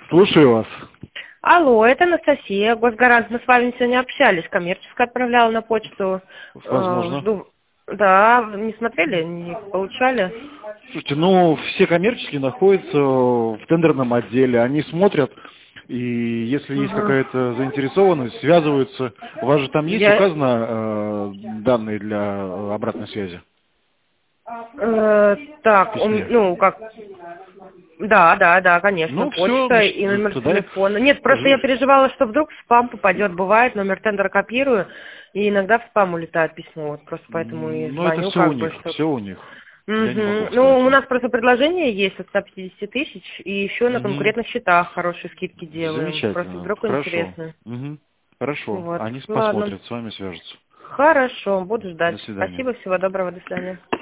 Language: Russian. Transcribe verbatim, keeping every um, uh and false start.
Слушаю вас. Алло, это Анастасия, Госгарант. Мы с вами сегодня общались. Коммерческая отправляла на почту. Возможно. Э, жду. Да, вы не смотрели, не получали? Слушайте, ну, все коммерческие находятся в тендерном отделе. Они смотрят, и если есть Угу. какая-то заинтересованность, связываются. У вас же там есть Я... указано э, данные для обратной связи Э, в так, у м- письме? ну, как... Да, да, да, конечно, Ну, все, почта значит, и номер тогда... телефона. Нет, просто я переживала, что вдруг в спам попадет. Бывает, номер тендера копирую, и иногда в спам улетает письмо. Вот просто поэтому и Ну, это звоню, все у как бы, них, что... все у них. Я не могу Угу. Ну, сказать у вам. нас просто предложение есть от ста пятидесяти тысяч, и еще на Мгм. конкурентных счетах хорошие скидки делаем. Просто Замечательно, вдруг хорошо. интересно. Мгм. Хорошо, Вот, они ладно. посмотрят, с вами свяжутся. Хорошо, буду ждать. До свидания. Спасибо, всего доброго, до свидания.